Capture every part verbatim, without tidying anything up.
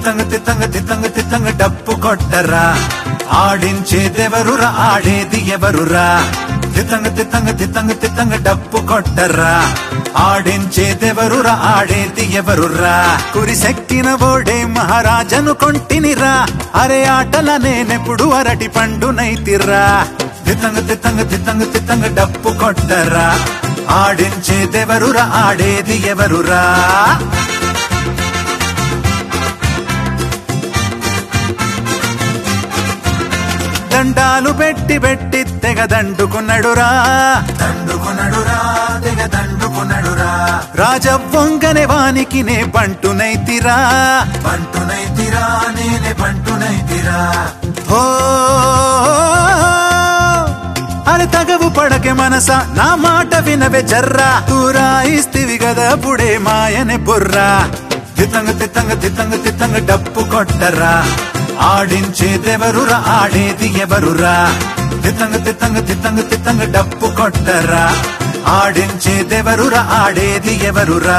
తితంగ తితంగ తితంగ తితంగ డప్పు కొట్టరా ఆడించేదెవరురా ఆడేది ఎవరురా తితంగ తితంగ తితంగ తితంగ డప్పు కొట్టరా ఆడించేదెవరురా ఆడేది ఎవరురా కురిసెక్కిన ఓడే మహారాజను కొంటినిరా అరే ఆటల నేనెప్పుడు అరటి పండునైతిరా తితంగ తితంగ తితంగ తితంగ డప్పు కొట్టరా ఆడించేదెవరురా ఆడేది ఎవరురా దండాలు పెట్టి పెట్టి తెగ దండుకున్నడురా దండుకున్నడురా తెగ దండుకున్నడురా రాజవ్వంగనే వానికి నే బంటునైతిరా బంటునైతిరా నేనే బంటునైతిరా హో అరే తగవు పడకే మనస నా మాట వినవే జర్రా తూరా ఇస్తివి గదా పుడే మాయనే బుర్రా తితంగ తితంగ తితంగ తితంగ డప్పు కొట్టరా ఆడించేదెవరురా ఆడేది ఎవరురా తితంగ తితంగ తితంగ తితంగ డప్పు కొట్టరా ఆడించేదెవరురా ఆడేది ఎవరురా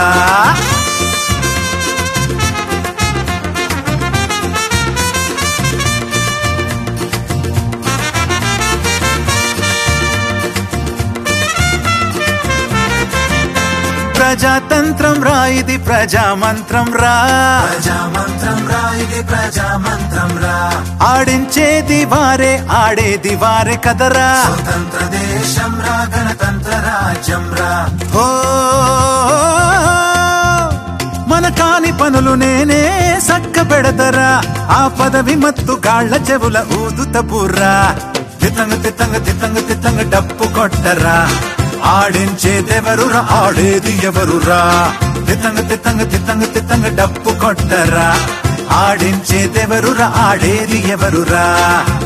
ప్రజాతంత్రం రా ఇది ప్రజామంత్రం రా ప్రజామంత్రం రా ఇది ప్రజామంత్రం రా ఆడించేది వారే ఆడేది వారే కదరా స్వతంత్ర దేశం రా గణతంత్ర రాజ్యం రా ఓ మన కాని పనులు నేనే సక్క పెడతరా ఆ పదవి మత్తు గాళ్ల చెవుల ఊదుత బుర్రా తితంగ తితంగ తితంగ తితంగ డప్పు కొట్టరా ఆడించేదెవరురా ఆడేది ఎవరురా తితంగ తితంగ తితంగ తితంగ డప్పు కొట్టరా ఆడించేదెవరురా ఆడేది ఎవరురా